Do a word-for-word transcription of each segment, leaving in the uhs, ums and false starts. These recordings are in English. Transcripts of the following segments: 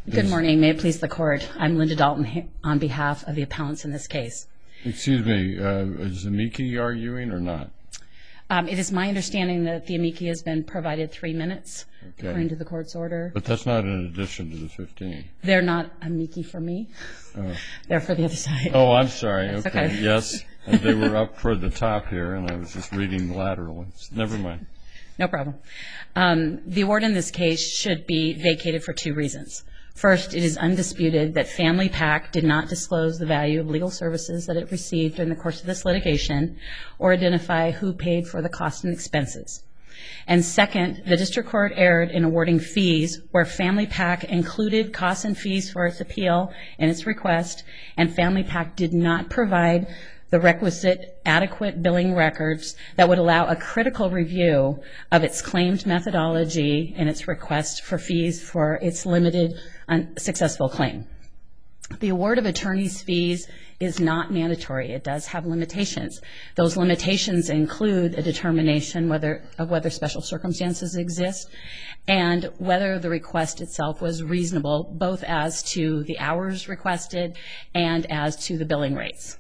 Good morning. May it please the Court. I'm Linda Dalton on behalf of the appellants in this case. Excuse me, uh, is amici arguing or not? Um, it is my understanding that the amici has been provided three minutes, okay, according to the Court's order. But that's not in addition to the fifteen. They're not amici for me. Oh. They're for the other side. Oh, I'm sorry. That's okay. okay. Yes, and they were up toward the top here, and I was just reading laterally. Never mind. No problem. Um, the award in this case should be vacated for two reasons. First, it is undisputed that Family PAC did not disclose the value of legal services that it received during the course of this litigation or identify who paid for the costs and expenses. And second, the District Court erred in awarding fees where Family PAC included costs and fees for its appeal and its request, and Family PAC did not provide the requisite adequate billing records that would allow a critical review of its claimed methodology and its request for fees for its limited unsuccessful claim. The award of attorney's fees is not mandatory. It does have limitations. Those limitations include a determination whether, of whether special circumstances exist and whether the request itself was reasonable, both as to the hours requested and as to the billing rates.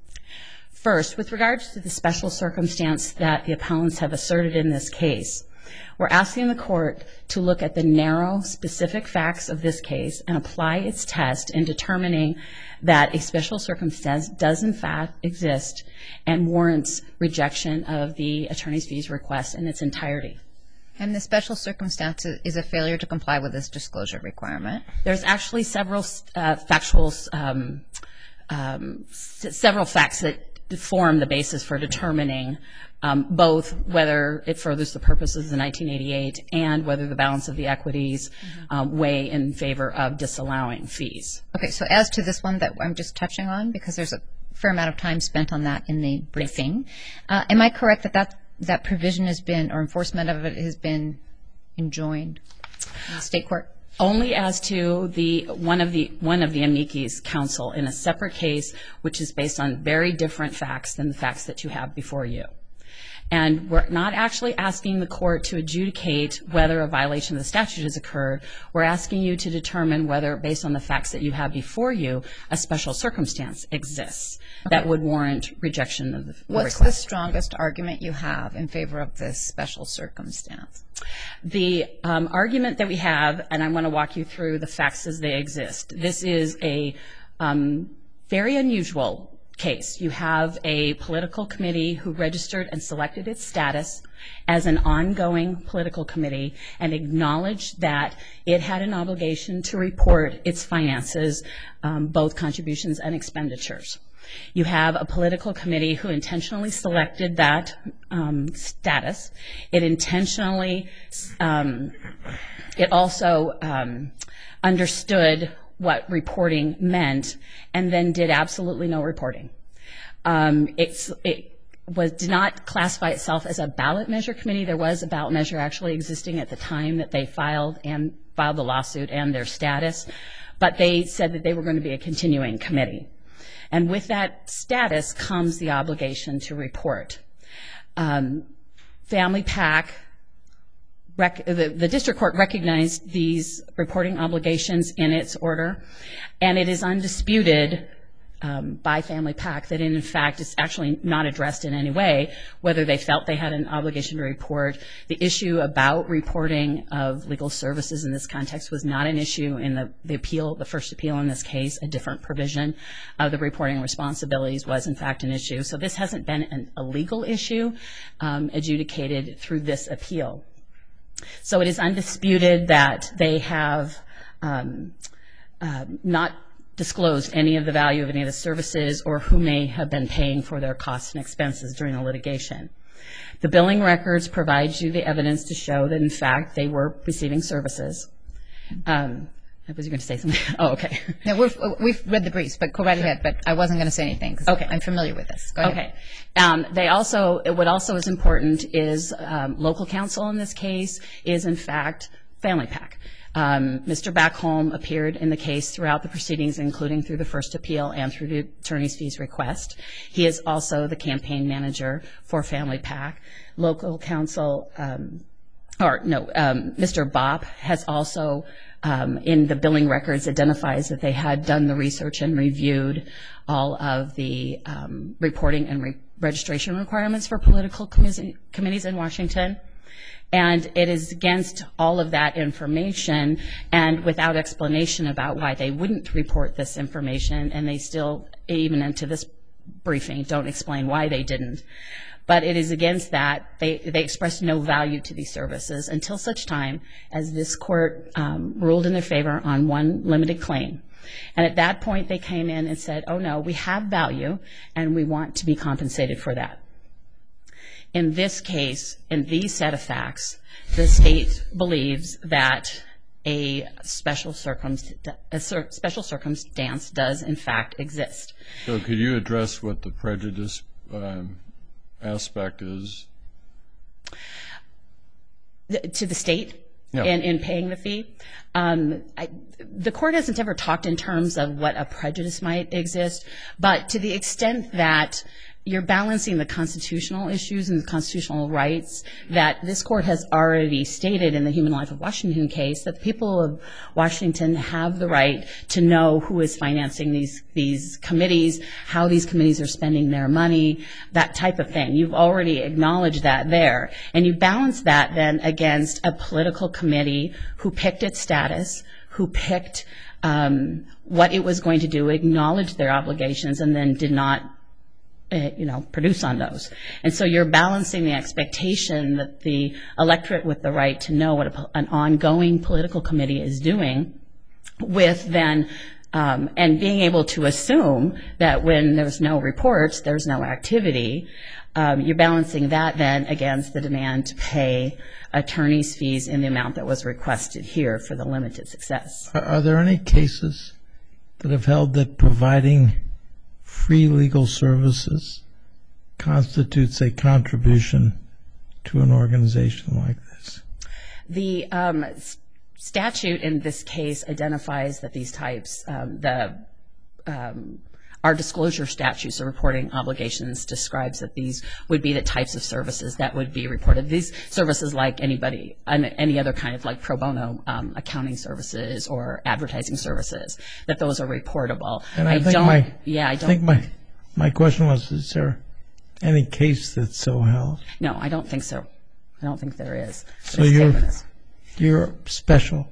First, with regards to the special circumstance that the appellants have asserted in this case, we're asking the Court to look at the narrow, specific facts of this case and apply its test in determining that a special circumstance does in fact exist and warrants rejection of the attorney's fees request in its entirety. And the special circumstance is a failure to comply with this disclosure requirement? There's actually several uh, factual, um, um, s- several facts that form the basis for determining um, both whether it furthers the purposes of the nineteen eighty-eight and whether the balance of the equities mm-hmm. um, weigh in favor of disallowing fees. Okay, so as to this one that I'm just touching on, because there's a fair amount of time spent on that in the briefing, uh, am I correct that, that that provision has been, or enforcement of it has been enjoined in the state court? Only as to the one of the one of the amici's counsel in a separate case, which is based on very different facts than the facts that you have before you. And we're not actually asking the Court to adjudicate whether a violation of the statute has occurred. We're asking you to determine whether, based on the facts that you have before you, a special circumstance exists okay. that would warrant rejection of the What's request. the strongest argument you have in favor of this special circumstance? The um, argument that we have, and I want to walk you through the facts as they exist. This is a um, very unusual case. You have a political committee who registered and selected its status as an ongoing political committee and acknowledged that it had an obligation to report its finances, um, both contributions and expenditures. You have a political committee who intentionally selected that um, status. It intentionally, um, it also um, understood what reporting meant and then did absolutely no reporting. Um, it's, it was, did not classify itself as a ballot measure committee. There was a ballot measure actually existing at the time that they filed and filed the lawsuit and their status, but they said that they were going to be a continuing committee. And with that status comes the obligation to report. Um, Family PAC, rec- the, the district court recognized these reporting obligations in its order, and it is undisputed um, by Family PAC that in fact it's actually not addressed in any way whether they felt they had an obligation to report. The issue about reporting of legal services in this context was not an issue in the, the appeal, the first appeal in this case. A different provision of the reporting responsibilities was in fact an issue. So this hasn't been an, a legal issue um, adjudicated through this appeal. So it is undisputed that they have um, uh, not disclosed any of the value of any of the services or who may have been paying for their costs and expenses during the litigation. The billing records provide you the evidence to show that in fact they were receiving services. Um, was you going to say something? Oh, okay. No, we've, we've read the briefs, but go right ahead. But I wasn't going to say anything because okay. I'm familiar with this. Go ahead. Okay. Um, they also, what also is important is um, local counsel in this case is in fact Family PAC. Um, Mister Backholm appeared in the case throughout the proceedings, including through the first appeal and through the attorney's fees request. He is also the campaign manager for Family PAC. Local counsel, um, or no, um, Mister Bopp has also um, in the billing records identifies that they had done the research and reviewed all of the um, reporting and re- registration requirements for political commis- committees in Washington. And it is against all of that information and without explanation about why they wouldn't report this information, and they still, even into this briefing, don't explain why they didn't. But it is against that. They, they expressed no value to these services until such time as this court um, ruled in their favor on one limited claim. And at that point, they came in and said, oh, no, we have value, and we want to be compensated for that. In this case, in these set of facts, the state believes that a special, circumst- a cir- special circumstance does, in fact, exist. So could you address what the prejudice um, aspect is? The, to the state Yeah. in, in paying the fee? Um, I, the court hasn't ever talked in terms of what a prejudice might exist, but to the extent that you're balancing the constitutional issues and the constitutional rights that this court has already stated in the Human Life of Washington case, that the people of Washington have the right to know who is financing these these committees, how these committees are spending their money, that type of thing. You've already acknowledged that there. And you balance that then against a political committee who picked its status, who picked um, what it was going to do, acknowledged their obligations, and then did not Uh, you know, produce on those. And so you're balancing the expectation that the electorate with the right to know what a, an ongoing political committee is doing with then, um, and being able to assume that when there's no reports, there's no activity. Um, you're balancing that then against the demand to pay attorney's fees in the amount that was requested here for the limited success. Are, are there any cases that have held that providing free legal services constitutes a contribution to an organization like this? The um, s- statute in this case identifies that these types, um, the um, our disclosure statutes or reporting obligations describes that these would be the types of services that would be reported. These services, like anybody, any other kind of like pro bono um, accounting services or advertising services, that those are reportable. And I, I think don't, my, yeah, I don't think my, my question was, is there any case that's so held? No, I don't think so. I don't think there is. So your, your special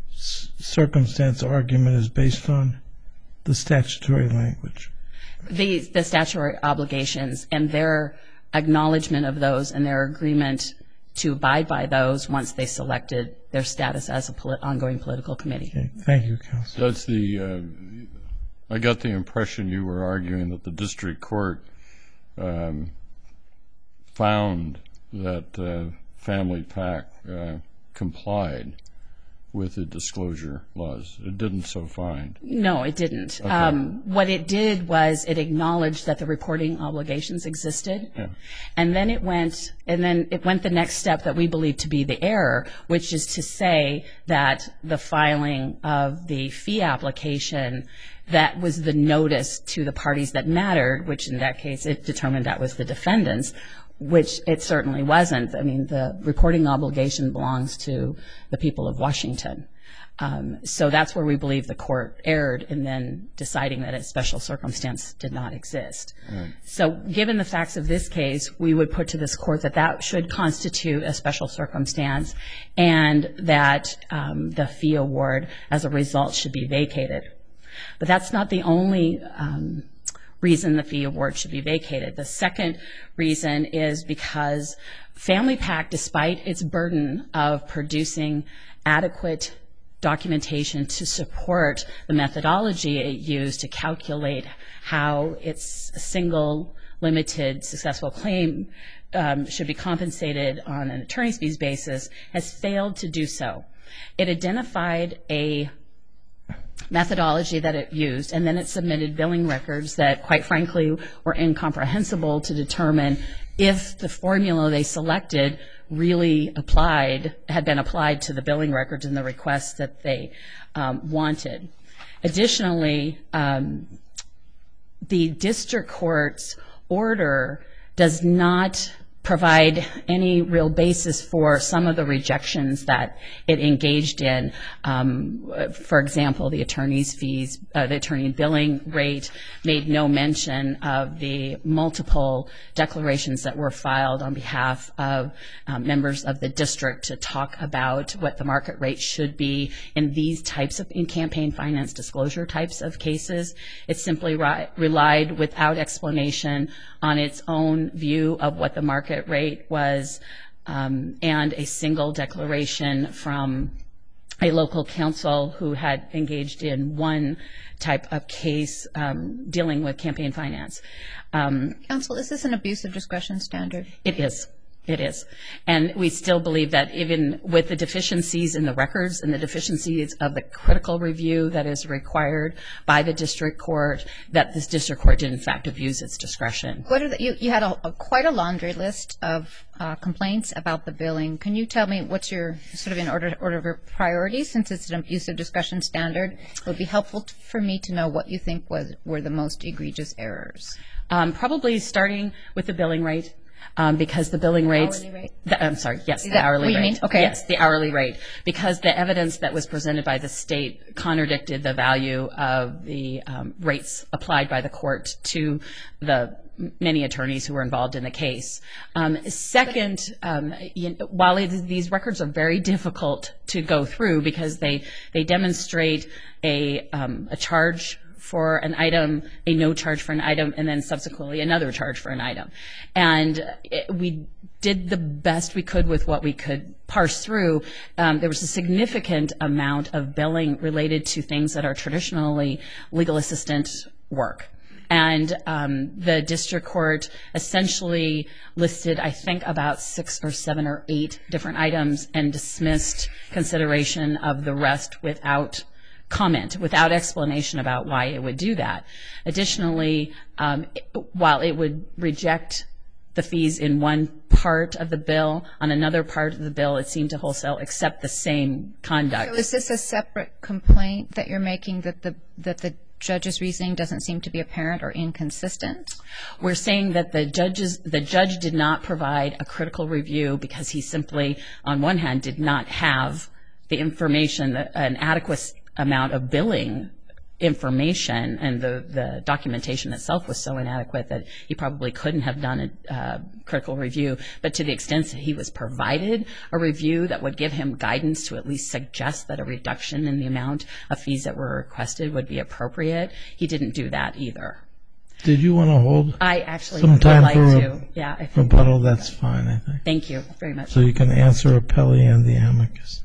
s- circumstance argument is based on the statutory language. The, the statutory obligations and their acknowledgement of those and their agreement to abide by those once they selected their status as a polit- ongoing political committee. Okay. Thank you, Counsel. That's the, uh, I got the impression you were arguing that the district court um, found that uh, Family PAC uh, complied with the disclosure laws. It didn't so find. No, it didn't. Okay. Um, what it did was it acknowledged that the reporting obligations existed, Yeah. and then it went, and then it went the next step that we believe to be the error, which is to say that the filing of the fee application, that was the notice to the parties that mattered, which in that case it determined that was the defendants, which it certainly wasn't. I mean, the reporting obligation belongs to the people of Washington. Um, so that's where we believe the court erred in then deciding that a special circumstance did not exist. Right. So given the facts of this case, we would put to this court that that should constitute a special circumstance and that um, the fee award as a result should be vacated. But that's not the only um, reason the fee award should be vacated. The second reason is because Family PAC, despite its burden of producing adequate documentation to support the methodology it used to calculate how its single limited successful claim um, should be compensated on an attorney's fees basis, has failed to do so. It identified a methodology that it used, and then it submitted billing records that, quite frankly, were incomprehensible to determine if the formula they selected really applied, had been applied to the billing records and the requests that they um, wanted. Additionally, um, the district court's order does not provide any real basis for some of the rejections that it engaged in. Um, for example, the attorney's fees, uh, the attorney billing rate made no mention of the multiple declarations that were filed on behalf of um, members of the district to talk about what the market rate should be in these types of in campaign finance disclosure types of cases. It simply ri- relied without explanation on its own view of what the market rate was, um, and a single declaration from a local counsel who had engaged in one type of case um, dealing with campaign finance. Um, Counsel, is this an abuse of discretion standard? it is. It is. And we still believe that even with the deficiencies in the records and the deficiencies of the critical review that is required by the district court, that this district court did in fact abuse its discretion. What are the, you, you had a, a, quite a laundry list of uh, complaints about the billing. Can you tell me what's your, sort of in order, order of your priorities, since it's an abuse of discretion standard? It would be helpful t- for me to know what you think was were the most egregious errors. Um, probably starting with the billing rate. Um, because the billing rates, Hourly rate? the, I'm sorry, yes, Is the that hourly what you rate. mean? Okay. Yes, the hourly rate. Because the evidence that was presented by the state contradicted the value of the um, rates applied by the court to the many attorneys who were involved in the case. Um, second, um, you know, while it, these records are very difficult to go through because they, they demonstrate a, um, a charge for an item, a no charge for an item, and then subsequently another charge for an item. And it, we did the best we could with what we could parse through. Um, there was a significant amount of billing related to things that are traditionally legal assistant work. And um, the district court essentially listed, I think, about six or seven or eight different items and dismissed consideration of the rest without comment, without explanation about why it would do that. Additionally, um, it, while it would reject the fees in one part of the bill, on another part of the bill it seemed to wholesale accept the same conduct. So is this a separate complaint that you're making, that the that the judge's reasoning doesn't seem to be apparent or inconsistent? We're saying that the judges, the judge did not provide a critical review because he simply, on one hand, did not have the information, an adequate amount of billing information, and the, the documentation itself was so inadequate that he probably couldn't have done a uh, critical review. But to the extent that he was provided a review that would give him guidance to at least suggest that a reduction in the amount of fees that were requested would be appropriate, he didn't do that either. Did you want to hold I actually some would time like for to. a Yeah, I think rebuttal? That's fine, I think. Thank you very much. So you can answer Appelli and the amicus.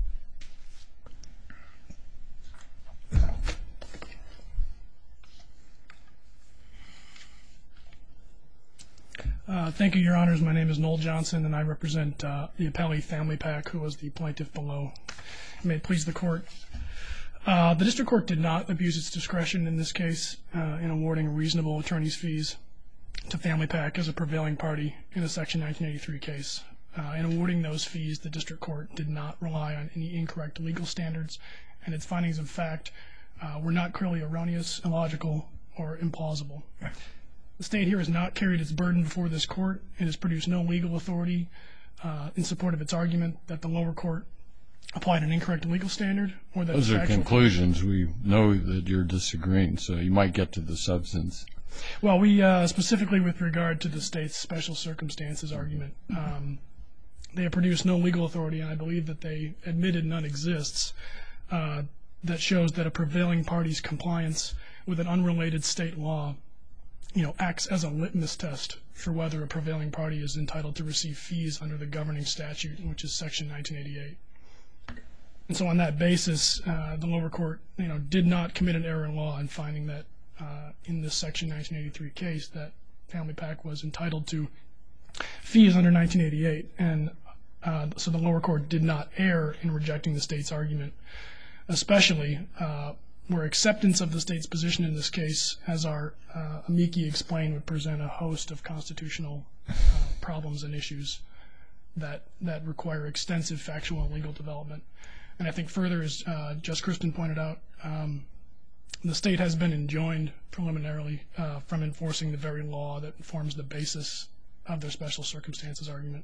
Uh, thank you, Your Honors. My name is Noel Johnson, and I represent uh, the Appelli Family PAC, who was the plaintiff below. May it please the Court. Uh, the District Court did not abuse its discretion in this case uh, in awarding reasonable attorney's fees to Family PAC as a prevailing party in a Section nineteen eighty-three case. Uh, in awarding those fees, the District Court did not rely on any incorrect legal standards, and its findings of fact uh, were not clearly erroneous, illogical, or implausible. The state here has not carried its burden before this court. It has produced no legal authority uh, in support of its argument that the lower court applied an incorrect legal standard, or that Those are factual conclusions. We know that you're disagreeing, so you might get to the substance. Well, we uh, specifically with regard to the state's special circumstances argument, um, they have produced no legal authority, and I believe that they admitted none exists, uh, that shows that a prevailing party's compliance with an unrelated state law you know, acts as a litmus test for whether a prevailing party is entitled to receive fees under the governing statute, which is Section nineteen eighty-eight. And so on that basis, uh, the lower court, you know, did not commit an error in law in finding that uh, in this Section nineteen eighty-three case that Family PAC was entitled to fees under nineteen eighty-eight. And uh, so the lower court did not err in rejecting the state's argument, especially uh, where acceptance of the state's position in this case, as our uh, amici explained, would present a host of constitutional uh, problems and issues that that require extensive factual and legal development. And I think further, as uh, Judge Kristen pointed out, um, the state has been enjoined preliminarily uh, from enforcing the very law that forms the basis of their special circumstances argument.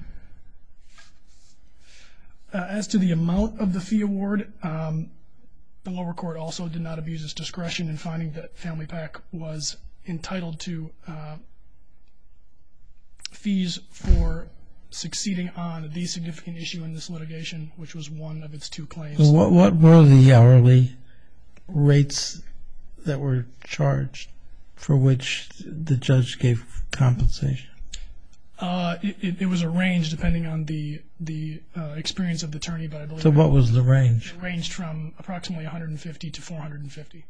Uh, as to the amount of the fee award, um, the lower court also did not abuse its discretion in finding that Family Pack was entitled to uh, fees for succeeding on the significant issue in this litigation, which was one of its two claims. So what, what were the hourly rates that were charged for which the judge gave compensation? Uh, it, it, it was a range depending on the the uh, experience of the attorney, but I believe So what was the range? it ranged from approximately one hundred fifty to four hundred fifty.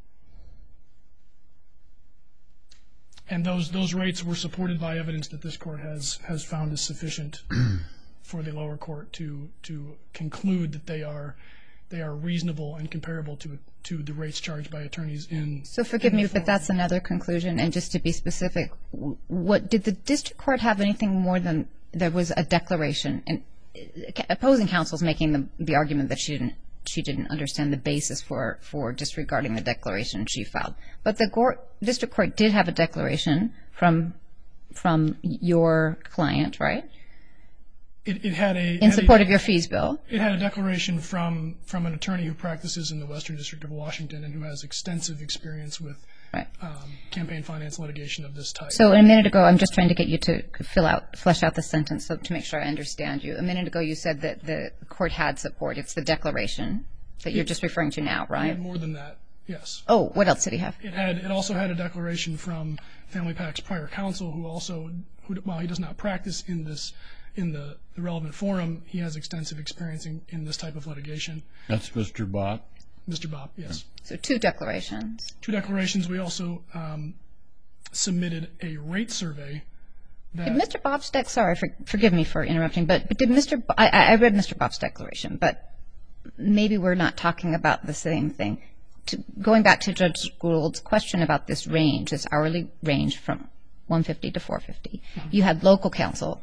And those those rates were supported by evidence that this court has has found is sufficient for the lower court to to conclude that they are they are reasonable and comparable to to the rates charged by attorneys in. So forgive me, but that's another conclusion. And just to be specific, what did the district court have anything more than there was a declaration? And opposing counsel is making the, the argument that she didn't she didn't understand the basis for for disregarding the declaration she filed. But the court, district court did have a declaration from from your client, right? It, it had a In had support a, of your fees bill. It had a declaration from from an attorney who practices in the Western District of Washington and who has extensive experience with Right. um, campaign finance litigation of this type. So a minute ago, I'm just trying to get you to fill out, flesh out the sentence so to make sure I understand you. A minute ago, you said that the court had support. It's the declaration that you're just referring to now, It right? had more than that, yes. Oh, what else did he have? It had. It also had a declaration from Family Pack's prior counsel, who also, who, while he does not practice in this, in the, the relevant forum, he has extensive experience in, in this type of litigation. That's Mister Bott. Mister Bob, yes. So two declarations. Two declarations. We also um, submitted a rate survey. That Did Mister Bob's dec- sorry, for, forgive me for interrupting, but, but did Mister Bo- I, I read Mister Bob's declaration, but maybe we're not talking about the same thing. To, going back to Judge Gould's question about this range, this hourly range from one fifty to four fifty, mm-hmm. You had local counsel,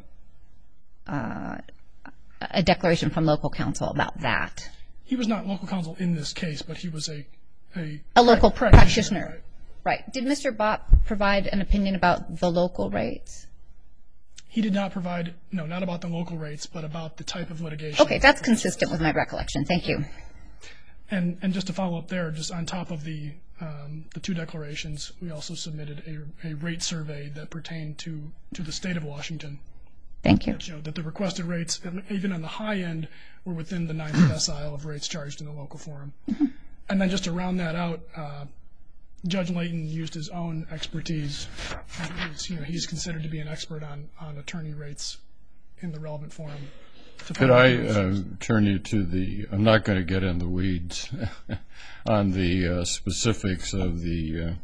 uh, a declaration from local counsel about that. He was not local counsel in this case, but he was a a, a local pra- practitioner. practitioner. Right. right. Did Mister Bott provide an opinion about the local rates? He did not provide, no, not about the local rates, but about the type of litigation. Okay, that's consistent with my recollection. Thank you. And and just to follow up there, just on top of the um, the two declarations, we also submitted a, a rate survey that pertained to, to the state of Washington. Thank you. That showed that the requested rates, even on the high end, were within the ninth decile of rates charged in the local forum. Mm-hmm. And then just to round that out, uh, Judge Layton used his own expertise. He's, you know, he's considered to be an expert on, on attorney rates in the relevant forum. Could I uh, turn you to the, I'm not going to get in the weeds on the uh, specifics of the uh,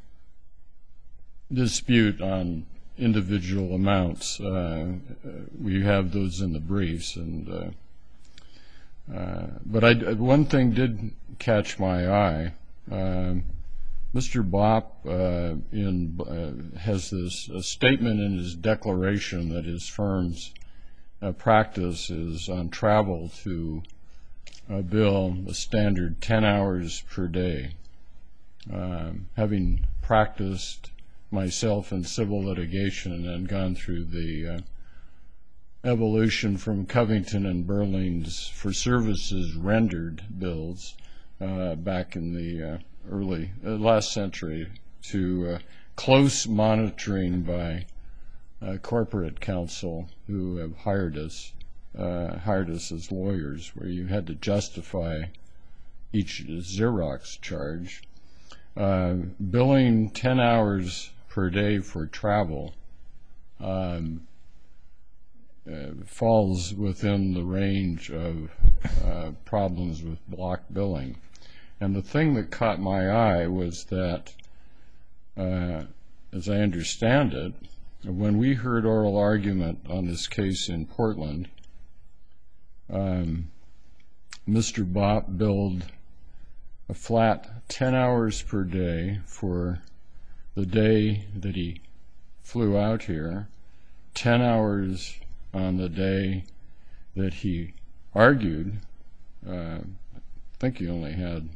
dispute on individual amounts. Uh, we have those in the briefs, and uh, uh, but I, one thing did catch my eye. Um, Mister Bopp uh, in, uh, has this a statement in his declaration that his firm's uh, practice is on travel to uh, bill a standard ten hours per day. Um, having practiced myself in civil litigation and gone through the uh, evolution from Covington and Burling's for services rendered bills uh, back in the uh, early uh, last century to uh, close monitoring by uh, corporate counsel who have hired us, uh, hired us as lawyers, where you had to justify each Xerox charge. Uh, billing ten hours per day for travel um, uh, falls within the range of uh, problems with block billing. And the thing that caught my eye was that, uh, as I understand it, when we heard oral argument on this case in Portland, um, Mister Bopp billed a flat ten hours per day for the day that he flew out here, ten hours on the day that he argued. Uh, I think he only had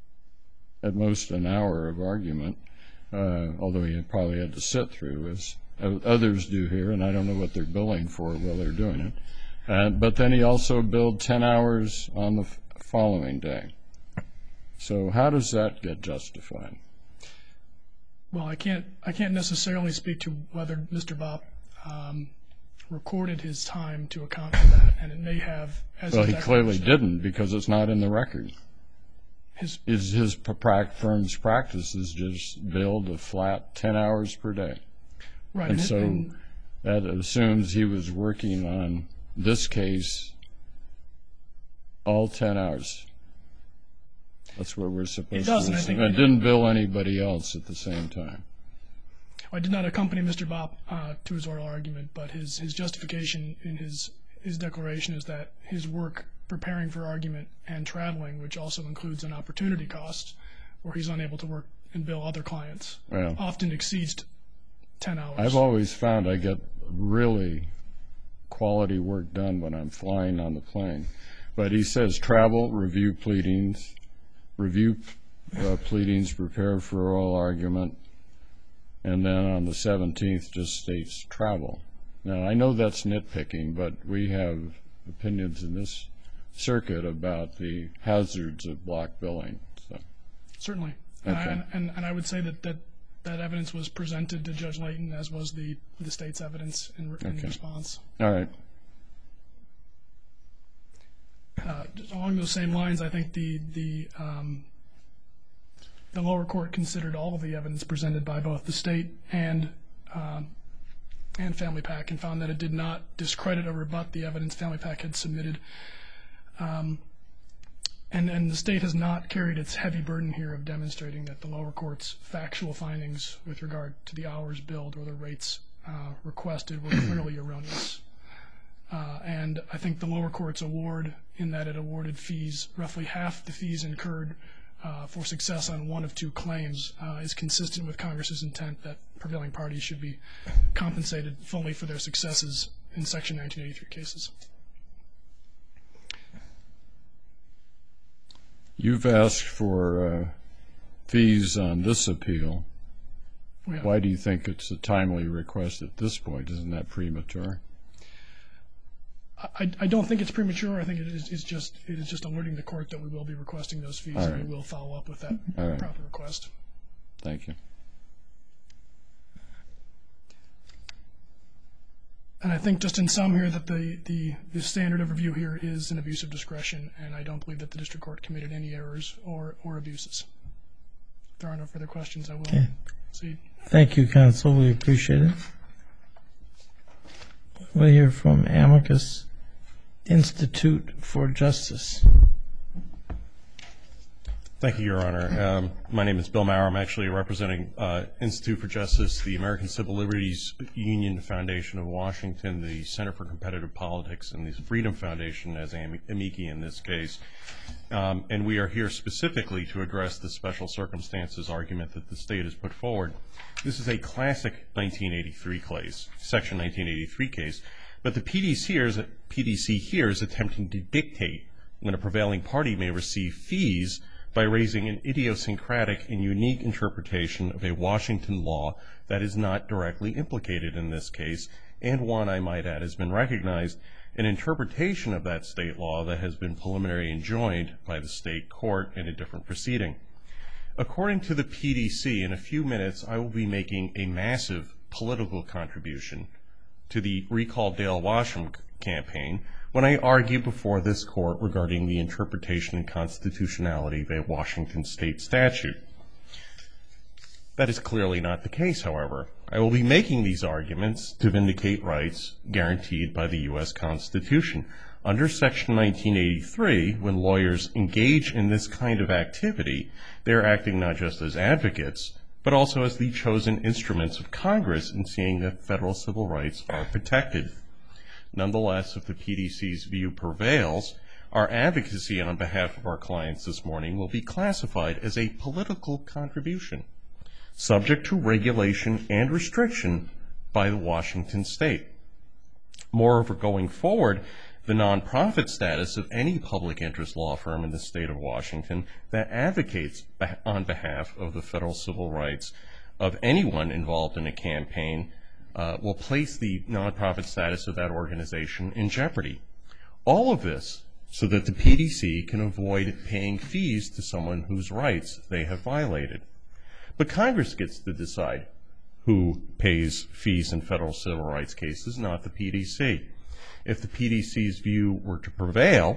at most an hour of argument, uh, although he had probably had to sit through his others do here, and I don't know what they're billing for while they're doing it. Uh, but then he also billed ten hours on the f- following day. So how does that get justified? Well, I can't I can't necessarily speak to whether Mister Bopp um, recorded his time to account for that, and it may have. As Well, his he clearly declaration. didn't, because it's not in the record. His, Is his p- prac- firm's practice is just billed a flat ten hours per day. right, And and- so and- that assumes he was working on this case all ten hours. That's what we're supposed It does, to and I assume. think- And didn't bill anybody else at the same time. I did not accompany Mister Bopp uh, to his oral argument, but his, his justification in his his declaration is that his work preparing for argument and traveling, which also includes an opportunity cost, where he's unable to work and bill other clients, Well, often exceeds t- ten hours. I've always found I get really quality work done when I'm flying on the plane. But he says travel, review pleadings, review uh, pleadings, prepare for oral argument, and then on the seventeenth just states travel. Now, I know that's nitpicking, but we have opinions in this circuit about the hazards of block billing. So, Certainly. And, Okay. I, and, and I would say that, that that evidence was presented to Judge Layton, as was the, the state's evidence in, in Okay. response. all right. Uh, just along those same lines, I think the the um, the lower court considered all of the evidence presented by both the state and um, and Family Pack, and found that it did not discredit or rebut the evidence Family Pack had submitted. Um, and and the state has not carried its heavy burden here of demonstrating that the lower court's factual findings with regard to the hours billed or the rates uh, requested were clearly erroneous. Uh, and I think the lower court's award, in that it awarded fees, roughly half the fees incurred uh, for success on one of two claims, uh, is consistent with Congress's intent that prevailing parties should be compensated fully for their successes in Section nineteen eighty-three cases. You've asked for uh, fees on this appeal. We have- Why do you think it's a timely request at this point? Isn't that premature? I, I don't think it's premature. I think it is it's just it is just alerting the court that we will be requesting those fees, All and right. we will follow up with that All right. proper request. Thank you. And I think just in sum here that the, the, the standard of review here is an abuse of discretion, and I don't believe that the district court committed any errors or, or abuses. If there are no further questions, I will Okay. proceed. Thank you, counsel. We appreciate it. We'll hear from Amicus Institute for Justice. Thank you, Your Honor. Um, my name is Bill Maurer. I'm actually representing uh, Institute for Justice, the American Civil Liberties Union Foundation of Washington, the Center for Competitive Politics, and the Freedom Foundation as ami- amici in this case. Um, and we are here specifically to address the special circumstances argument that the state has put forward. This is a classic nineteen eighty-three case, Section nineteen eighty-three case, but the P D C here is, P D C here is attempting to dictate when a prevailing party may receive fees by raising an idiosyncratic and unique interpretation of a Washington law that is not directly implicated in this case, and one, I might add, has been recognized, an interpretation of that state law that has been preliminarily enjoined by the state court in a different proceeding. According to the P D C, in a few minutes, I will be making a massive political contribution to the Recall Dale Washam campaign when I argue before this court regarding the interpretation and constitutionality of a Washington state statute. That is clearly not the case, however. I will be making these arguments to vindicate rights guaranteed by the U S Constitution. Under Section nineteen eighty-three, when lawyers engage in this kind of activity, they are acting not just as advocates, but also as the chosen instruments of Congress in seeing that federal civil rights are protected. Nonetheless, if the P D C's view prevails, our advocacy on behalf of our clients this morning will be classified as a political contribution, subject to regulation and restriction by the Washington state. Moreover, going forward, the nonprofit status of any public interest law firm in the state of Washington that advocates on behalf of the federal civil rights of anyone involved in a campaign uh, will place the nonprofit status of that organization in jeopardy. All of this so that the P D C can avoid paying fees to someone whose rights they have violated. But Congress gets to decide who pays fees in federal civil rights cases, not the P D C. If the P D C's view were to prevail,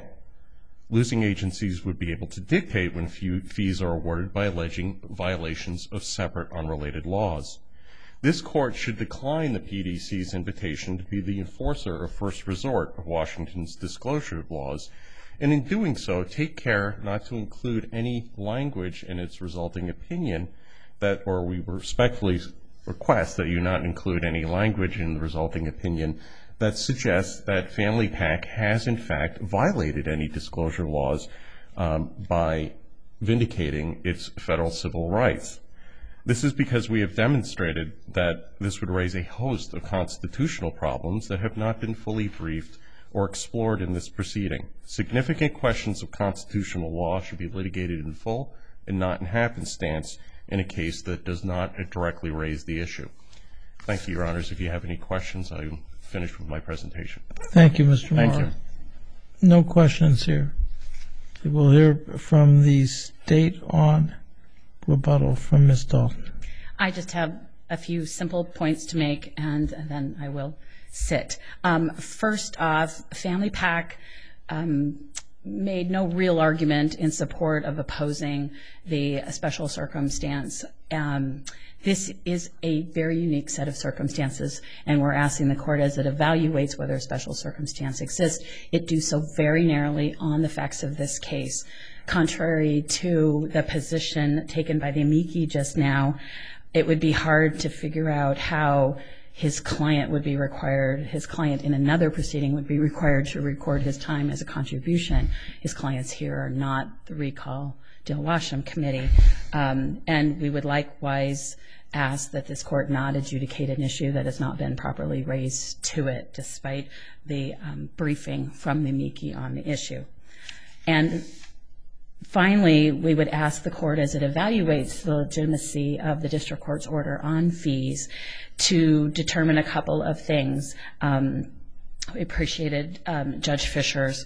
losing agencies would be able to dictate when fees are awarded by alleging violations of separate unrelated laws. This court should decline the P D C's invitation to be the enforcer of first resort of Washington's disclosure laws, and in doing so, take care not to include any language in its resulting opinion that, or we respectfully request that you not include any language in the resulting opinion that suggests that Family PAC has in fact violated any disclosure laws um, by vindicating its federal civil rights. This is because we have demonstrated that this would raise a host of constitutional problems that have not been fully briefed or explored in this proceeding. Significant questions of constitutional law should be litigated in full and not in happenstance in a case that does not directly raise the issue. Thank you, Your Honors. If you have any questions, I'm finished with my presentation. Thank you, Mister Moore. Thank you. No questions here. We'll hear from the state on rebuttal from Miz Dalton. I just have a few simple points to make, and then I will sit. Um, first off, Family PAC um, made no real argument in support of opposing the special circumstance. Um, this is a very unique set of circumstances, and we're asking the court, as it evaluates whether a special circumstance exists, it do so very narrowly on the facts of this case. Contrary to the position taken by the amici just now, it would be hard to figure out how his client would be required, his client in another proceeding would be required to record his time as a contribution. His clients here are not the Recall Dale-Washam Committee. Um, and we would likewise ask that this court not adjudicate an issue that has not been properly raised to it, despite the um, briefing from the amici on the issue. And finally, we would ask the court, as it evaluates the legitimacy of the district court's order on fees, to determine a couple of things. Um, we appreciated um, Judge Fisher's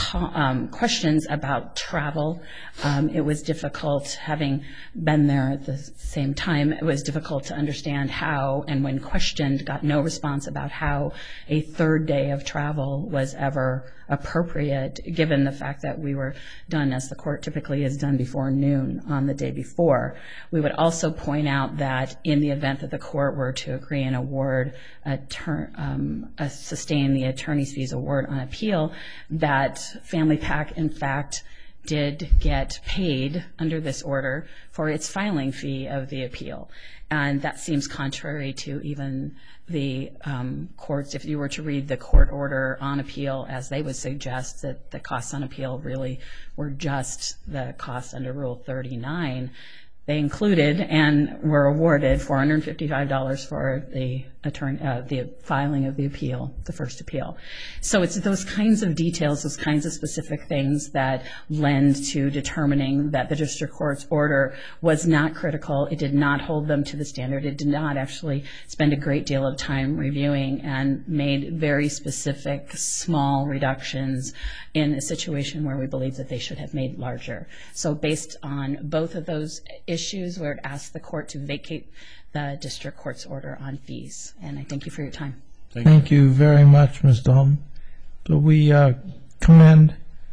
um, questions about travel. Um, it was difficult, having been there at the same time, it was difficult to understand how, and when questioned, got no response about how a third day of travel was ever appropriate, given the fact that we were done, as the court typically is done, before noon on the day before. We would also point out that in the event that the court were to agree and award, a ter- um, a sustain the attorney's fees award on appeal, that Family PAC, in fact, did get paid under this order for its filing fee of the appeal. And that seems contrary to even the um, courts, if you were to read the court order on appeal, as they would suggest that the costs on appeal really were just the costs under Rule thirty-nine. They included and were awarded four hundred fifty-five dollars for the attorney, uh, the filing of the appeal, the first appeal. So it's those kinds of details, those kinds of specific things that lend to determining that the district court's order was not critical. It did not hold them to the standard. It did not actually spend a great deal of time reviewing, and made very specific small reductions in a situation where we believe that they should have made larger. So based on both of those issues, we would ask the court to vacate the district court's order on fees. And I thank you for your time. Thank, thank you. you very much, Miz Dalton. So we uh, commend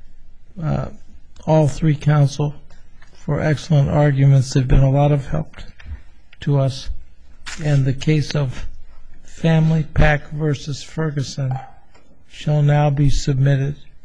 uh, all three counsel for excellent arguments. They've been a lot of help to us. And the case of Family PAC versus Ferguson shall now be submitted